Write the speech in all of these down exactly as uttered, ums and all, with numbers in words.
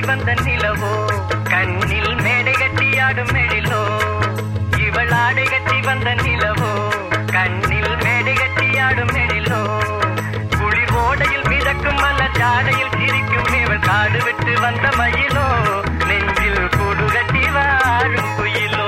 வந்த நிலவோ கண்ணில் மேடை கட்டி ஆடும் மெழிலோ இவள் ஆடை கட்டி வந்த நிலவோ கண்ணில் மேடை கட்டி ஆடும் மெழிலோ குளிர் ஓடையில் மிதக்கும் மல்ல ஜாடையில் சிரிக்கும் இவள் காடு விட்டு வந்த மயிலோ நெஞ்சில் கூடு கட்டி வாழும் குயிலோ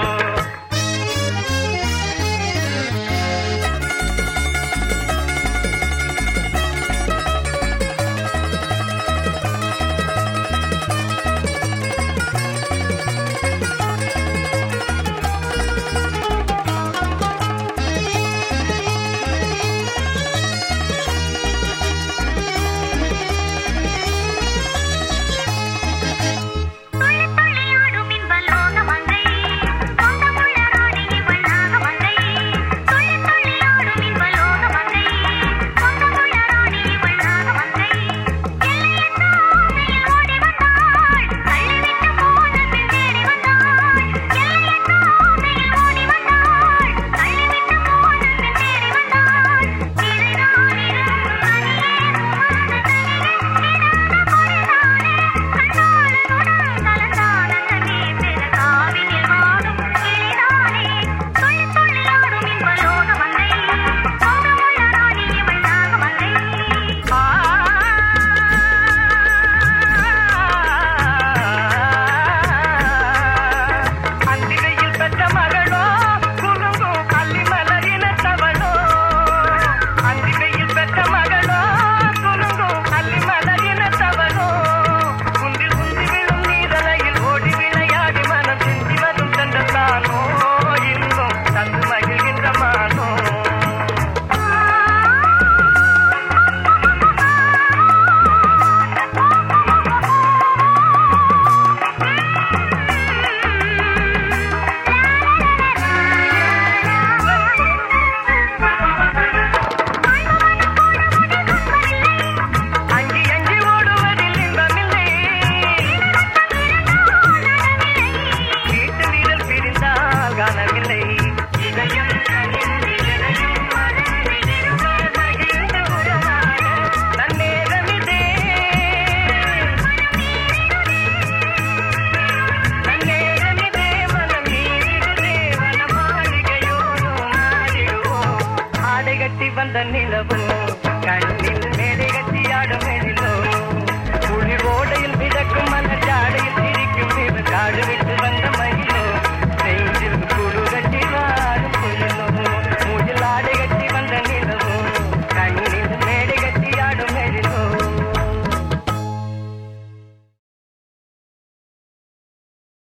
வந்த நிலவோ கண்ணில் மேடை கட்டி ஆடும் மெழிலோ குளிர் ஓடையில் மிதக்கும் மலர்